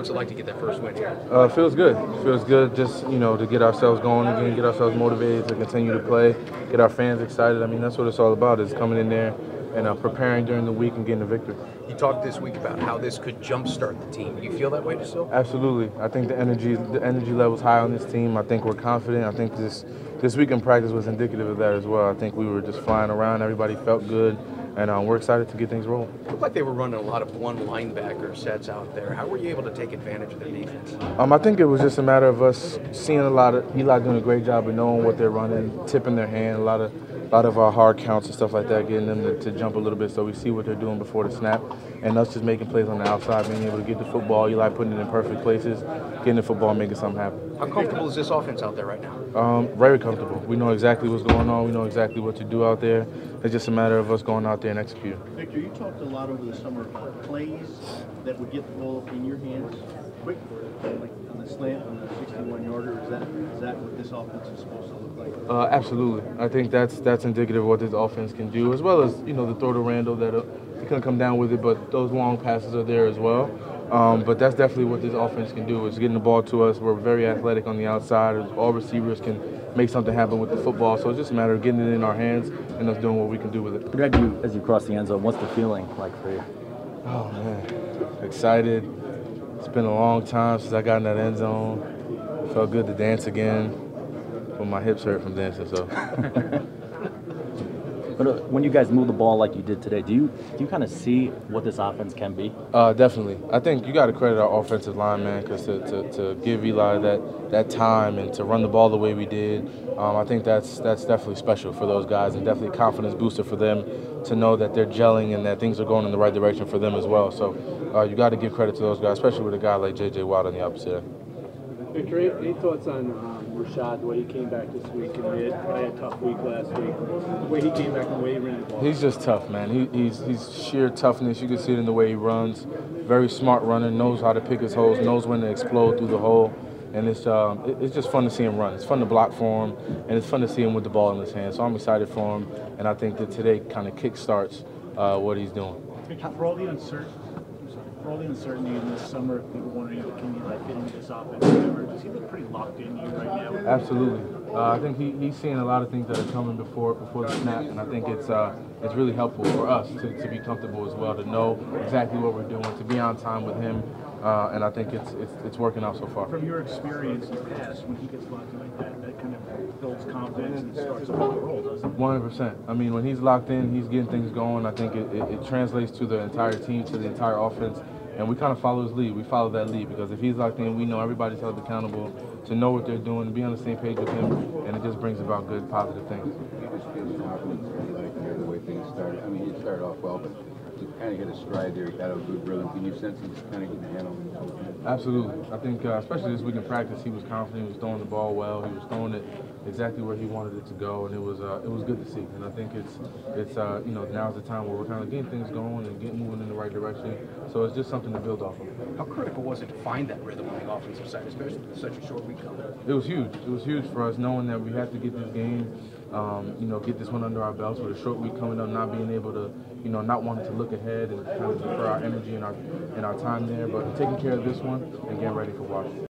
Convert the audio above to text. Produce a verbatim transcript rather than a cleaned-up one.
What's it like to get that first win here? Uh, feels good. Feels good just, you know, to get ourselves going again, get ourselves motivated to continue to play, get our fans excited. I mean, that's what it's all about, is coming in there and uh, preparing during the week and getting a victory. You talked this week about how this could jumpstart the team. Do you feel that way still? Absolutely. I think the energy the energy level's high on this team. I think we're confident. I think this this week in practice was indicative of that as well. I think we were just flying around. Everybody felt good. And um, we're excited to get things rolling. It looked like they were running a lot of one linebacker sets out there. How were you able to take advantage of their defense? Um, I think it was just a matter of us seeing a lot of Eli doing a great job of knowing what they're running, tipping their hand, a lot of a lot of our hard counts and stuff like that, getting them to, to jump a little bit so we see what they're doing before the snap, and us just making plays on the outside, being able to get the football, Eli putting it in perfect places, getting the football and making something happen. How comfortable is this offense out there right now? Um, very comfortable. We know exactly what's going on. We know exactly what to do out there. It's just a matter of us going out there and executing. Victor, you talked a lot over the summer about plays that would get the ball in your hands quick, like on the slant, on the sixty-one yarder. Is that is that what this offense is supposed to look like? Uh, absolutely. I think that's that's indicative of what this offense can do, as well as, you know, the throw to Randall that uh, he couldn't come down with it, but those long passes are there as well. Um, but that's definitely what this offense can do, is getting the ball to us. We're very athletic on the outside. All receivers can make something happen with the football. So it's just a matter of getting it in our hands and us doing what we can do with it. Greg, you, as you cross the end zone, what's the feeling like for you? Oh, man. Excited. It's been a long time since I got in that end zone. Felt good to dance again, but my hips hurt from dancing, so. But uh, when you guys move the ball like you did today, do you do you kind of see what this offense can be? Uh, definitely. I think you got to credit our offensive line, man, because to, to, to give Eli that, that time and to run the ball the way we did, um, I think that's that's definitely special for those guys, and definitely a confidence booster for them to know that they're gelling and that things are going in the right direction for them as well. So uh, you got to give credit to those guys, especially with a guy like J J Watt on the opposite end. Victor, any, any thoughts on um, Rashad, the way he came back this week? And he had, had a tough week last week. The way he came back and the way he ran the ball. He's just tough, man. He, he's, he's sheer toughness. You can see it in the way he runs. Very smart runner, knows how to pick his holes, knows when to explode through the hole. And it's um, it, it's just fun to see him run. It's fun to block for him, and it's fun to see him with the ball in his hand. So I'm excited for him, and I think that today kind of kick-starts uh, what he's doing. For all the uncertainty, for all the uncertainty in this summer, people wondering, can you like fit into this offense or whatever? Does he look pretty locked in you right now? Absolutely. Uh, I think he, he's seeing a lot of things that are coming before before the snap, and I think it's uh, it's really helpful for us to, to be comfortable as well, to know exactly what we're doing, to be on time with him, uh, and I think it's, it's it's working out so far. From your experience in the past, when he gets locked in like that, that kind of builds confidence and starts to roll, doesn't it? one hundred percent. I mean, when he's locked in, he's getting things going. I think it, it, it translates to the entire team, to the entire offense. And we kind of follow his lead. We follow that lead because if he's locked in, we know everybody's held accountable to know what they're doing, to be on the same page with him, and it just brings about good, positive things. You just feel confidence like the way things started. I mean, you started off well, but you kind of hit a stride there. You got a good rhythm. Can you sense he's kind of getting the handle on the whole thing? Absolutely. I think, uh, especially this week in practice, he was confident. He was throwing the ball well. He was throwing it exactly where he wanted it to go, and it was uh, it was good to see. And I think it's it's uh, you know, now's the time where we're kind of getting things going and getting moving in the right direction. So it's just something to build off of. How critical was it to find that rhythm on the offensive side, especially with such a short week coming? It was huge. It was huge for us, knowing that we had to get this game, um, you know, get this one under our belts with a short week coming up, not being able to, you know, not wanting to look ahead and kind of defer our energy and our and our time there, but taking care of this one and getting ready for Washington.